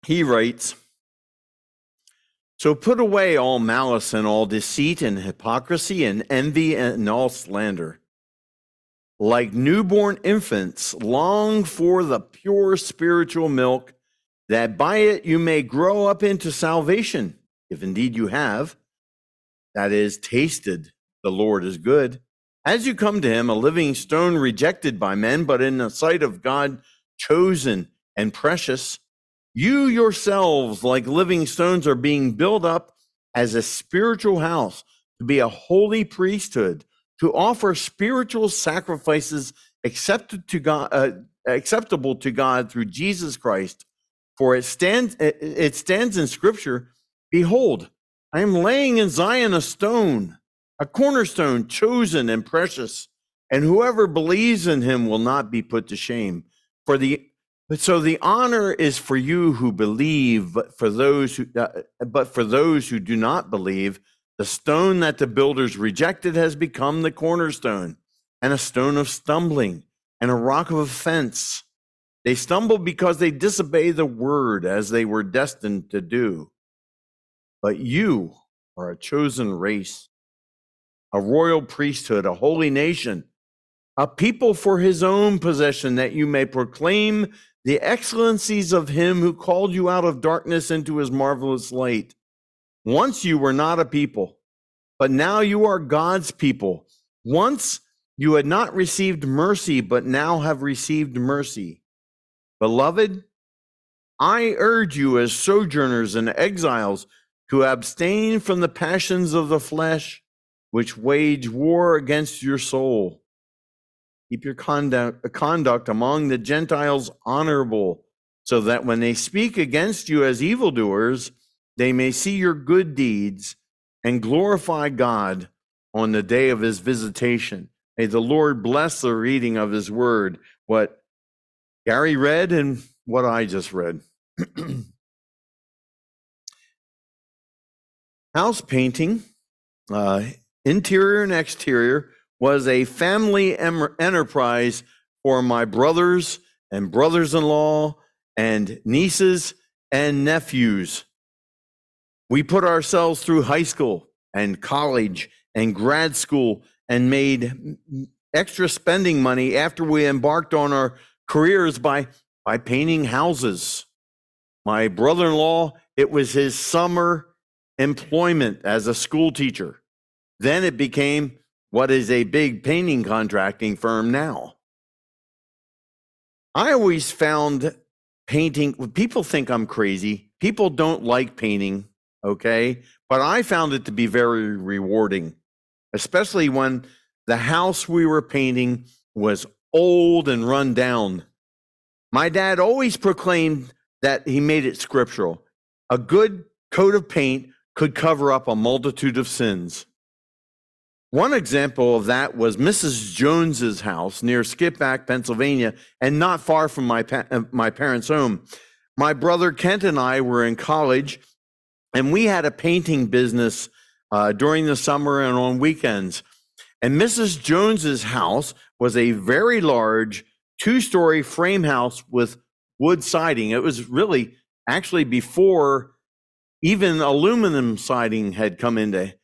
he writes, "So put away all malice and all deceit and hypocrisy and envy and all slander. Like newborn infants, long for the pure spiritual milk, that by it you may grow up into salvation, if indeed you have, that is, tasted the Lord is good. As you come to him, a living stone rejected by men, but in the sight of God, chosen and precious, you yourselves, like living stones, are being built up as a spiritual house to be a holy priesthood, to offer spiritual sacrifices acceptable to God through Jesus Christ. For it stands in Scripture, behold, I am laying in Zion a stone, a cornerstone, chosen and precious, and whoever believes in him will not be put to shame. So the honor is for you who believe, but for those who do not believe, the stone that the builders rejected has become the cornerstone, and a stone of stumbling, and a rock of offense. They stumble because they disobey the word as they were destined to do. But you are a chosen race, a royal priesthood, a holy nation, a people for his own possession, that you may proclaim the excellencies of him who called you out of darkness into his marvelous light. Once you were not a people, but now you are God's people. Once you had not received mercy, but now have received mercy. Beloved, I urge you as sojourners and exiles to abstain from the passions of the flesh, which wage war against your soul. Keep your conduct among the Gentiles honorable, so that when they speak against you as evildoers, they may see your good deeds and glorify God on the day of his visitation. May the Lord bless the reading of his word, what Gary read and what I just read. House painting, interior and exterior, was a family enterprise for my brothers and brothers-in-law and nieces and nephews. We put ourselves through high school and college and grad school and made extra spending money after we embarked on our careers by painting houses. My brother-in-law, it was his summer employment as a school teacher. Then it became what is a big painting contracting firm now. I always found painting, people think I'm crazy. People don't like painting, okay? But I found it to be very rewarding, especially when the house we were painting was old and run down. My dad always proclaimed that he made it scriptural. A good coat of paint could cover up a multitude of sins. One example of that was Mrs. Jones's house near Skippack, Pennsylvania, and not far from my parents' home. My brother Kent and I were in college, and we had a painting business during the summer and on weekends. And Mrs. Jones's house was a very large two-story frame house with wood siding. It was really actually before even aluminum siding had come into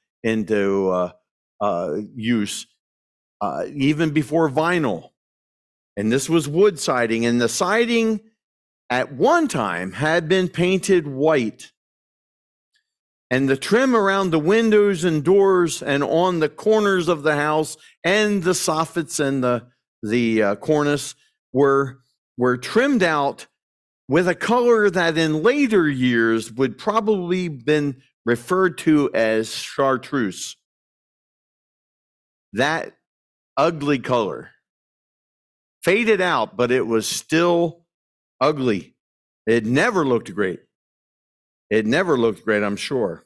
use, even before vinyl. And this was wood siding, and the siding at one time had been painted white. And the trim around the windows and doors and on the corners of the house and the soffits and the cornice were trimmed out with a color that in later years would probably been referred to as chartreuse. That ugly color faded out, but it was still ugly. It never looked great. It never looked great, I'm sure.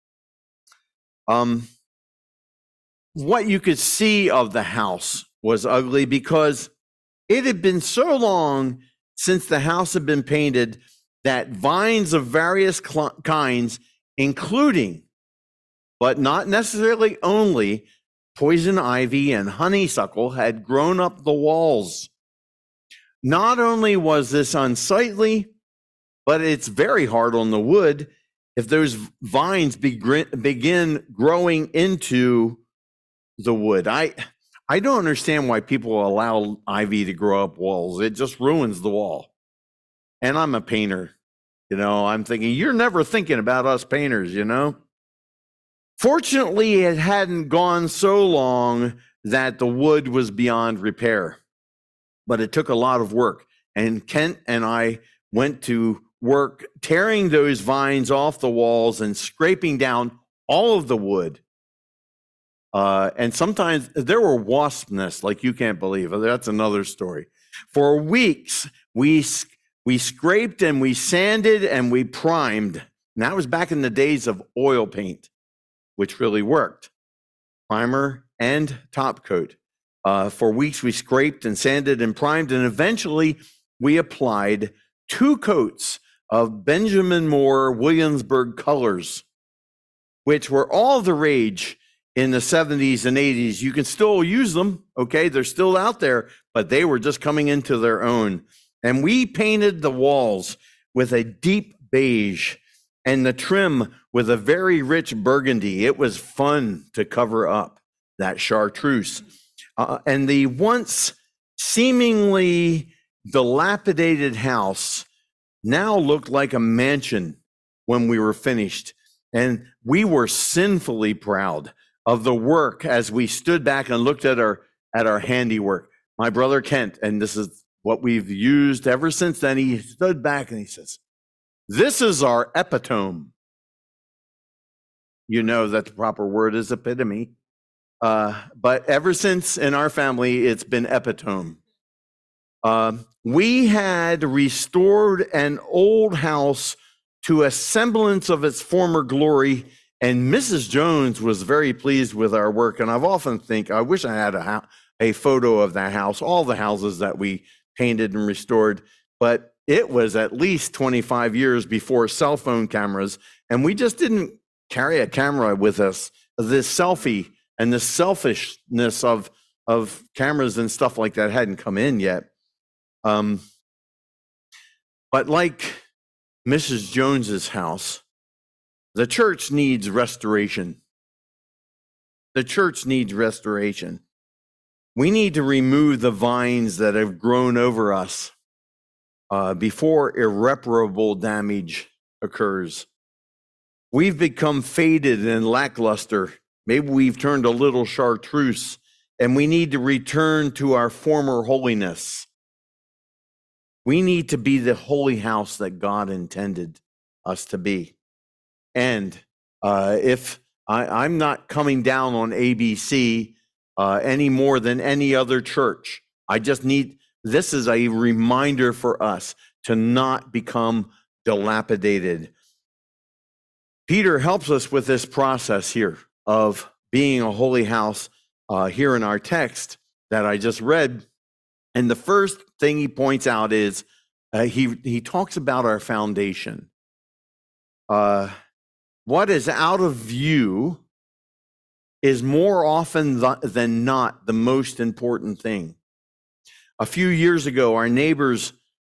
What you could see of the house was ugly because it had been so long since the house had been painted that vines of various kinds, including, but not necessarily only, poison ivy and honeysuckle, had grown up the walls. Not only was this unsightly, but it's very hard on the wood if those vines begin growing into the wood. I don't understand why people allow ivy to grow up walls. It just ruins the wall. And I'm a painter. I'm thinking, you're never thinking about us painters, Fortunately, it hadn't gone so long that the wood was beyond repair, but it took a lot of work. And Kent and I went to work tearing those vines off the walls and scraping down all of the wood. And sometimes there were wasp nests like you can't believe. That's another story. For weeks, we scraped and we sanded and we primed. And that was back in the days of oil paint, which really worked. Primer and top coat. For weeks, we scraped and sanded and primed, and eventually we applied 2 coats of Benjamin Moore Williamsburg colors, which were all the rage in the 70s and 80s. You can still use them, okay? They're still out there, but they were just coming into their own. And we painted the walls with a deep beige and the trim with a very rich burgundy. It was fun to cover up that chartreuse. And the once seemingly dilapidated house now looked like a mansion when we were finished. And we were sinfully proud of the work as we stood back and looked at our handiwork. My brother Kent, and this is what we've used ever since then, he stood back and he says, "This is our epitome." You know that the proper word is epitome. But ever since in our family, it's been epitome. We had restored an old house to a semblance of its former glory, and Mrs. Jones was very pleased with our work. And I've often think, I wish I had a photo of that house, all the houses that we painted and restored, but it was at least 25 years before cell phone cameras, and we just didn't carry a camera with us. This selfie and the selfishness of cameras and stuff like that hadn't come in yet. But like Mrs. Jones's house, the church needs restoration. The church needs restoration. We need to remove the vines that have grown over us before irreparable damage occurs. We've become faded and lackluster. Maybe we've turned a little chartreuse, and we need to return to our former holiness. We need to be the holy house that God intended us to be. And if I'm not coming down on ABC any more than any other church, this is a reminder for us to not become dilapidated. Peter helps us with this process here of being a holy house here in our text that I just read. And the first thing he points out is he talks about our foundation. What is out of view is more often than not the most important thing. A few years ago, our neighbors,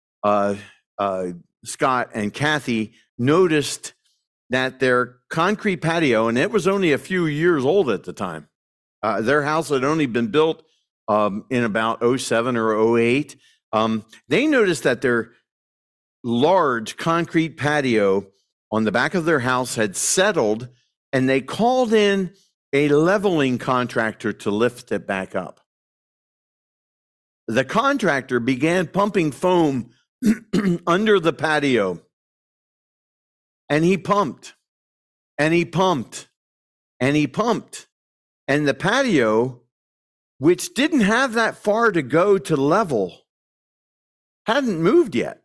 Scott and Kathy, noticed that their concrete patio, and it was only a few years old at the time. Their house had only been built in about 07 or 08. They noticed that their large concrete patio on the back of their house had settled, and they called in a leveling contractor to lift it back up. The contractor began pumping foam under the patio, and he pumped, and he pumped, and he pumped. And the patio, which didn't have that far to go to level, hadn't moved yet.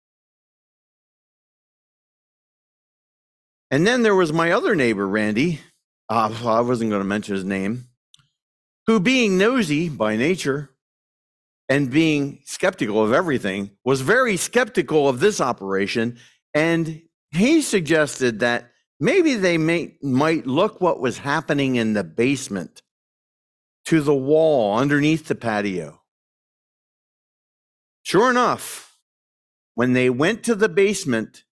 And then there was my other neighbor, Randy. I wasn't going to mention his name, who, being nosy by nature and being skeptical of everything, was very skeptical of this operation. And he suggested that maybe they might look what was happening in the basement to the wall underneath the patio. Sure enough, when they went to the basement,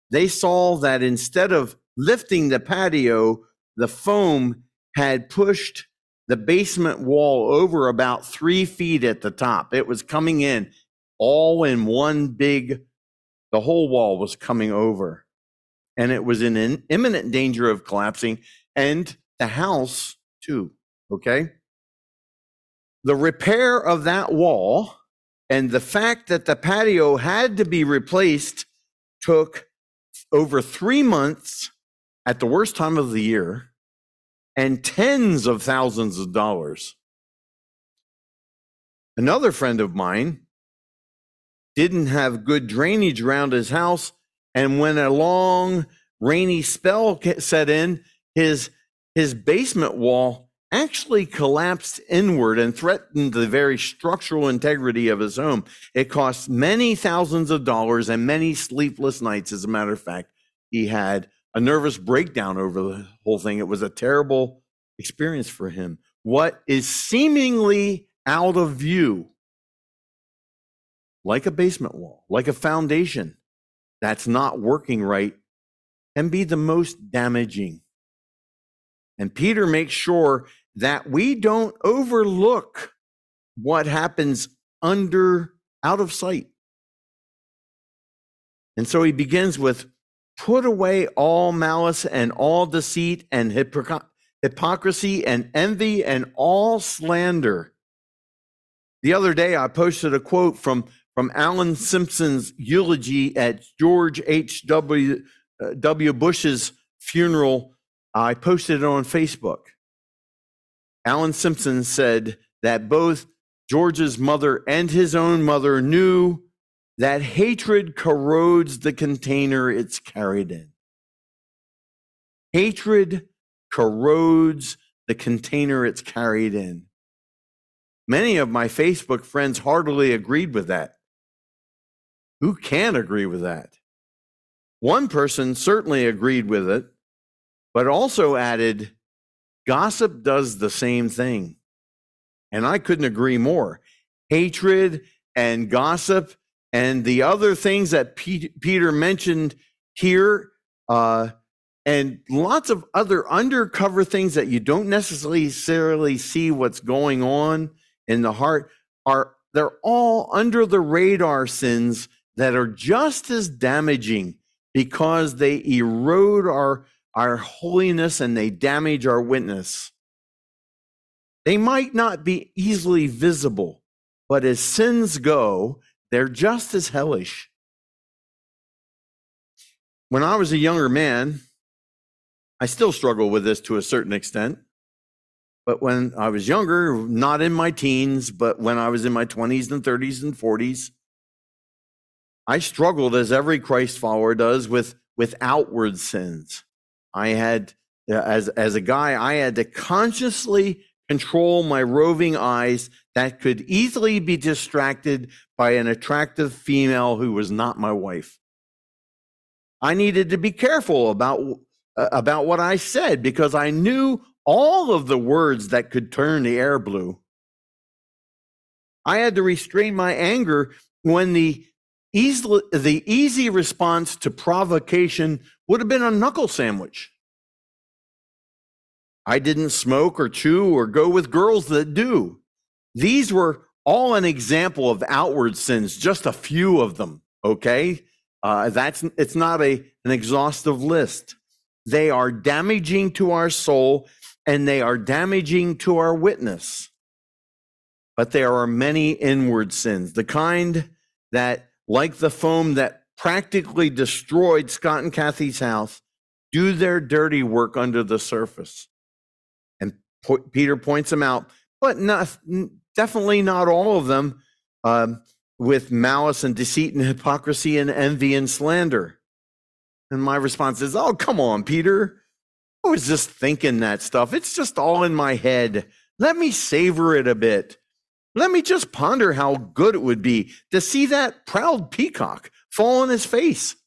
they saw that instead of lifting the patio, the foam had pushed the basement wall over about 3 feet at the top. It was coming in all in one big, the whole wall was coming over. And it was in an imminent danger of collapsing, and the house too, okay? The repair of that wall and the fact that the patio had to be replaced took over 3 months at the worst time of the year and tens of thousands of dollars. Another friend of mine didn't have good drainage around his house, and when a long rainy spell set in, his basement wall actually collapsed inward and threatened the very structural integrity of his home. It cost many thousands of dollars and many sleepless nights. As a matter of fact, he had a nervous breakdown over the whole thing. It was a terrible experience for him. What is seemingly out of view, like a basement wall, like a foundation that's not working right, can be the most damaging. And Peter makes sure that we don't overlook what happens out of sight. And so he begins with, put away all malice and all deceit and hypocrisy and envy and all slander. The other day, I posted a quote from Alan Simpson's eulogy at George H.W. Bush's funeral. I posted it on Facebook. Alan Simpson said that both George's mother and his own mother knew that hatred corrodes the container it's carried in. Hatred corrodes the container it's carried in. Many of my Facebook friends heartily agreed with that. Who can agree with that? One person certainly agreed with it, but also added, gossip does the same thing. And I couldn't agree more. Hatred and gossip and the other things that Peter mentioned here, and lots of other undercover things that you don't necessarily see what's going on in the heart, they're all under the radar sins that are just as damaging because they erode our holiness and they damage our witness. They might not be easily visible, but as sins go, they're just as hellish. When I was a younger man, I still struggle with this to a certain extent. But when I was younger, not in my teens, but when I was in my 20s and 30s and 40s, I struggled, as every Christ follower does, with outward sins. I had, as a guy, I had to consciously control my roving eyes that could easily be distracted by an attractive female who was not my wife. I needed to be careful about what I said because I knew all of the words that could turn the air blue. I had to restrain my anger when the easy response to provocation would have been a knuckle sandwich. I didn't smoke or chew or go with girls that do. These were all an example of outward sins, just a few of them, okay? It's not an exhaustive list. They are damaging to our soul and they are damaging to our witness. But there are many inward sins, the kind that, like the foam that practically destroyed Scott and Kathy's house, do their dirty work under the surface. And Peter points them out, but definitely not all of them, with malice and deceit and hypocrisy and envy and slander. And my response is, oh, come on, Peter. I was just thinking that stuff. It's just all in my head. Let me savor it a bit. Let me just ponder how good it would be to see that proud peacock fall on his face.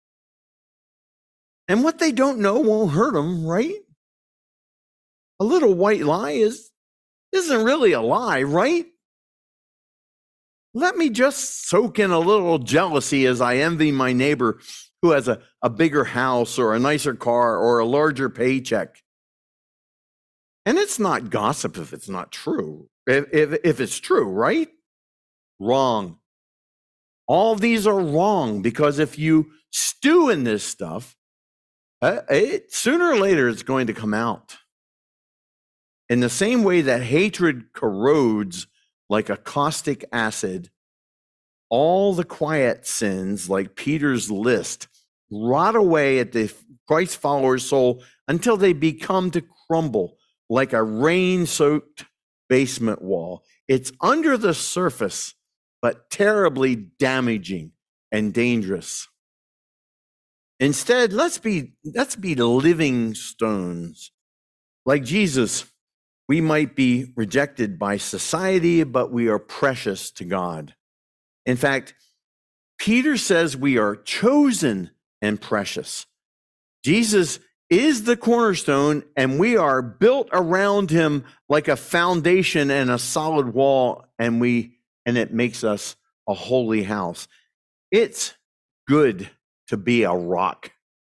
And what they don't know won't hurt them, right? A little white lie isn't really a lie, right? Let me just soak in a little jealousy as I envy my neighbor who has a bigger house or a nicer car or a larger paycheck. And it's not gossip if it's not true. If it's true, right? Wrong. All of these are wrong, because if you stew in this stuff, sooner or later it's going to come out. In the same way that hatred corrodes like a caustic acid, all the quiet sins, like Peter's list, rot away at the Christ follower's soul until they become to crumble like a rain-soaked basement wall. It's under the surface, but terribly damaging and dangerous. Instead, let's be living stones. Like Jesus, we might be rejected by society, but we are precious to God. In fact, Peter says we are chosen and precious. Jesus is the cornerstone, and we are built around him like a foundation and a solid wall, and it makes us a holy house. It's good to be a rock.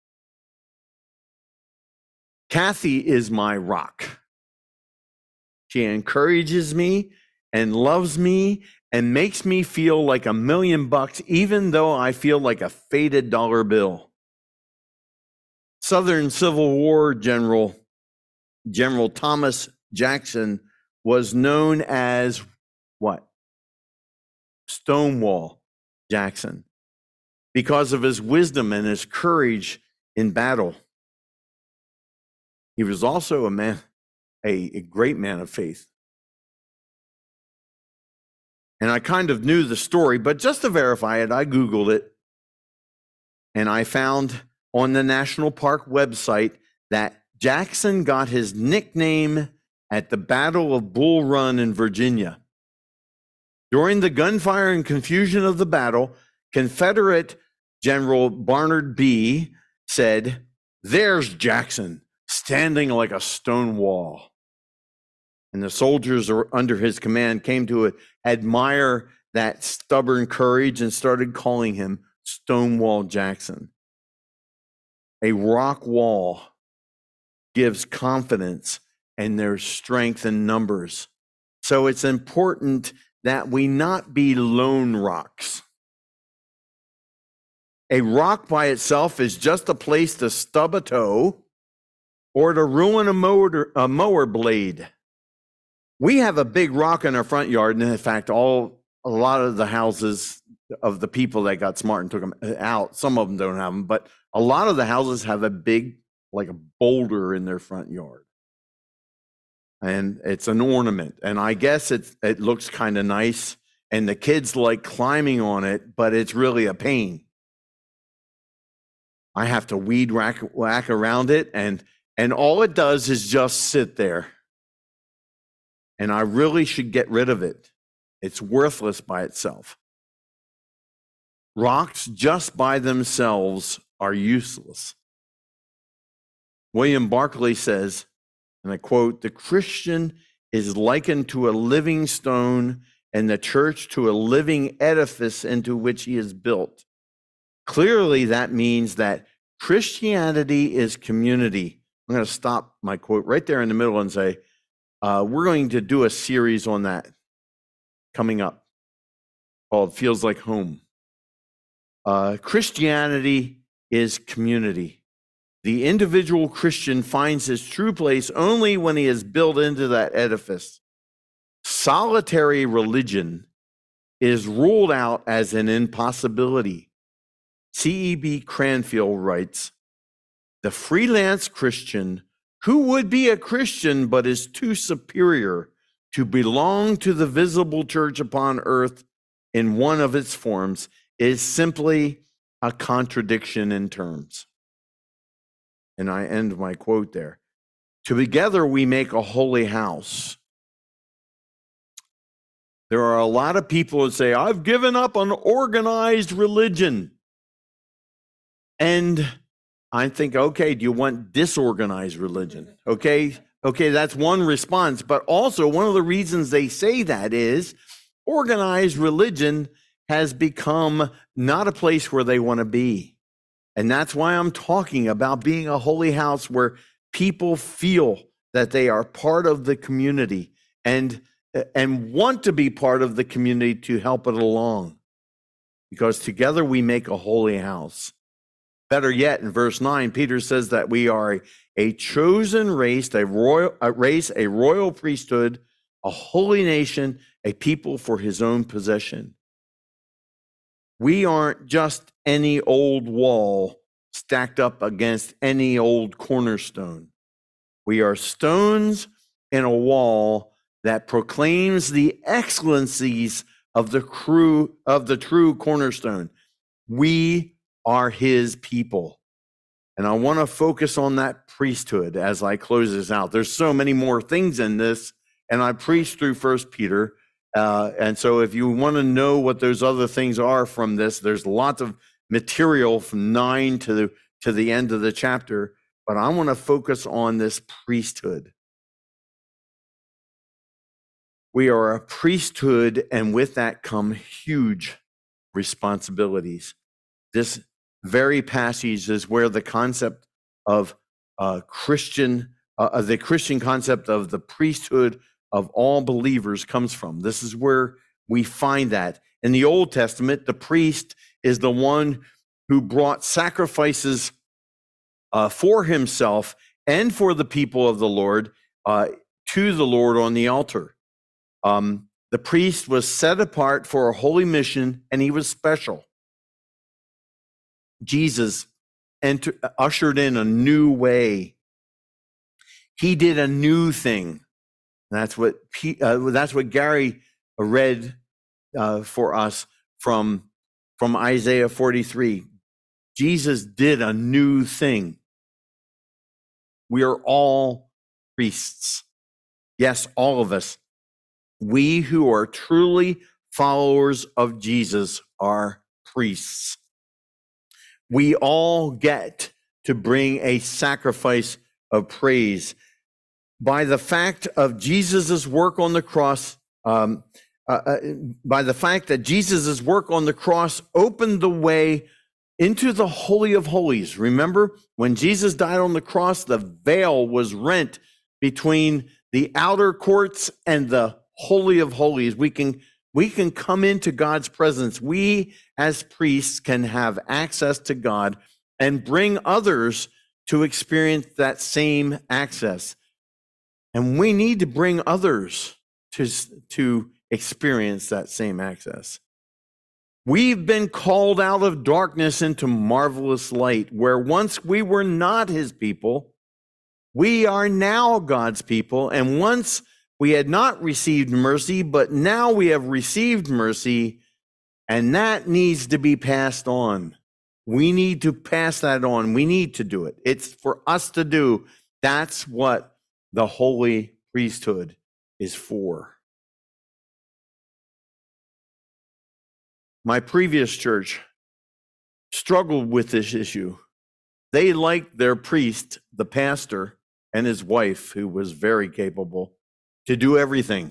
Kathy is my rock. She encourages me and loves me and makes me feel like $1 million, even though I feel like a faded dollar bill. Southern Civil War General Thomas Jackson was known as what? Stonewall Jackson, because of his wisdom and his courage in battle. He was also a great man of faith. And I kind of knew the story, but just to verify it, I Googled it. And I found on the National Park website that Jackson got his nickname at the Battle of Bull Run in Virginia. During the gunfire and confusion of the battle, Confederate General Barnard B. said, "There's Jackson, standing like a stone wall." And the soldiers under his command came to admire that stubborn courage and started calling him Stonewall Jackson. A rock wall gives confidence, and there's strength in numbers. So it's important that we not be lone rocks. A rock by itself is just a place to stub a toe or to ruin a mower blade. We have a big rock in our front yard, and in fact, a lot of the houses of the people that got smart and took them out, some of them don't have them, but a lot of the houses have a big, like a boulder in their front yard. And it's an ornament, and I guess it looks kind of nice, and the kids like climbing on it, but it's really a pain. I have to weed whack around it, and all it does is just sit there. And I really should get rid of it. It's worthless by itself. Rocks just by themselves are useless. William Barclay says, and I quote, "The Christian is likened to a living stone, and the church to a living edifice into which he is built." Clearly, that means that Christianity is community. I'm going to stop my quote right there in the middle and say, we're going to do a series on that coming up called Feels Like Home. Christianity is community. The individual Christian finds his true place only when he is built into that edifice. Solitary religion is ruled out as an impossibility. C.E.B. Cranfield writes, "The freelance Christian who would be a Christian but is too superior to belong to the visible church upon earth in one of its forms is simply a contradiction in terms." And I end my quote there. Together we make a holy house. There are a lot of people who say, "I've given up on organized religion." And I think, okay, do you want disorganized religion? Okay, that's one response. But also, one of the reasons they say that is organized religion has become not a place where they want to be. And that's why I'm talking about being a holy house where people feel that they are part of the community and want to be part of the community to help it along. Because together we make a holy house. Better yet, in verse 9, Peter says that we are a chosen race, a royal priesthood, a holy nation, a people for his own possession. We aren't just any old wall stacked up against any old cornerstone. We are stones in a wall that proclaims the excellencies of the true cornerstone. We are his people. And I want to focus on that priesthood as I close this out. There's so many more things in this, and I preached through 1 Peter. And so if you want to know what those other things are from this, there's lots of material from 9 to the end of the chapter. But I want to focus on this priesthood. We are a priesthood, and with that come huge responsibilities. This very passage is where the concept of the Christian concept of the priesthood of all believers comes from. This is where we find that. In the Old Testament, the priest is the one who brought sacrifices for himself and for the people of the Lord to the Lord on the altar. The priest was set apart for a holy mission, and he was special. Jesus ushered in a new way. He did a new thing. That's what Gary read for us from Isaiah 43. Jesus did a new thing. We are all priests. Yes, all of us. We who are truly followers of Jesus are priests. We all get to bring a sacrifice of praise. By the fact of Jesus's work on the cross, by the fact that Jesus's work on the cross opened the way into the Holy of Holies. Remember, when Jesus died on the cross, the veil was rent between the outer courts and the Holy of Holies. We can come into God's presence. We, as priests, can have access to God and bring others to experience that same access. And we need to bring others to experience that same access. We've been called out of darkness into marvelous light, where once we were not his people, we are now God's people. And once we had not received mercy, but now we have received mercy, and that needs to be passed on. We need to pass that on. We need to do it. It's for us to do. That's what the holy priesthood is for. My previous church struggled with this issue. They liked their priest, the pastor, and his wife, who was very capable, to do everything.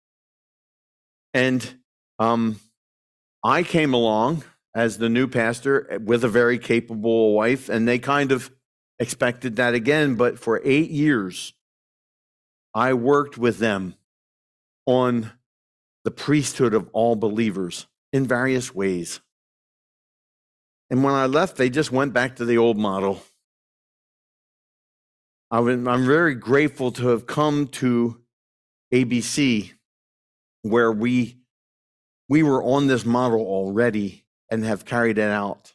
And I came along as the new pastor with a very capable wife, and they kind of expected that again. But for 8 years, I worked with them on the priesthood of all believers in various ways. And when I left, they just went back to the old model. I'm very grateful to have come to ABC, where we were on this model already and have carried it out.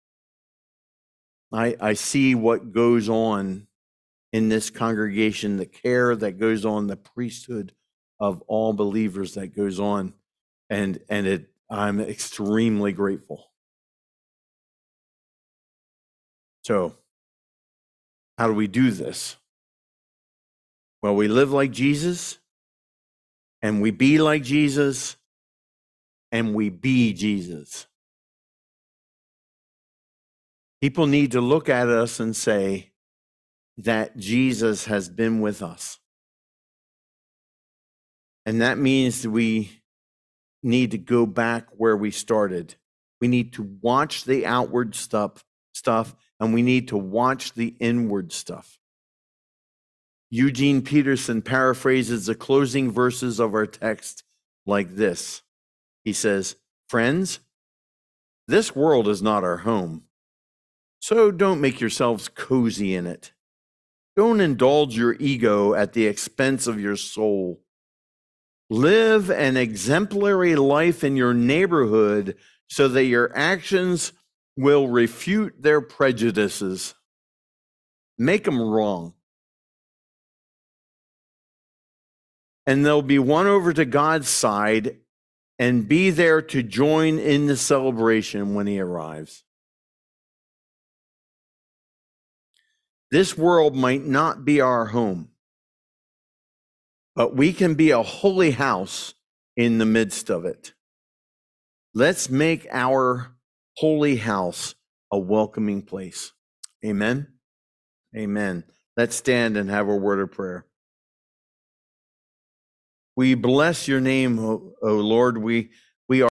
I see what goes on in this congregation, the care that goes on, the priesthood of all believers that goes on, and I'm extremely grateful. So, how do we do this? Well, we live like Jesus, and we be like Jesus, and we be Jesus. People need to look at us and say that Jesus has been with us. And that means that we need to go back where we started. We need to watch the outward stuff stuff, and we need to watch the inward stuff. Eugene Peterson paraphrases the closing verses of our text like this. He says, "Friends, this world is not our home, so don't make yourselves cozy in it. Don't indulge your ego at the expense of your soul. Live an exemplary life in your neighborhood so that your actions will refute their prejudices. Make them wrong. And they'll be won over to God's side and be there to join in the celebration when he arrives. This world might not be our home, but we can be a holy house in the midst of it. Let's make our holy house a welcoming place." Amen. Amen. Let's stand and have a word of prayer. We bless your name, O Lord. We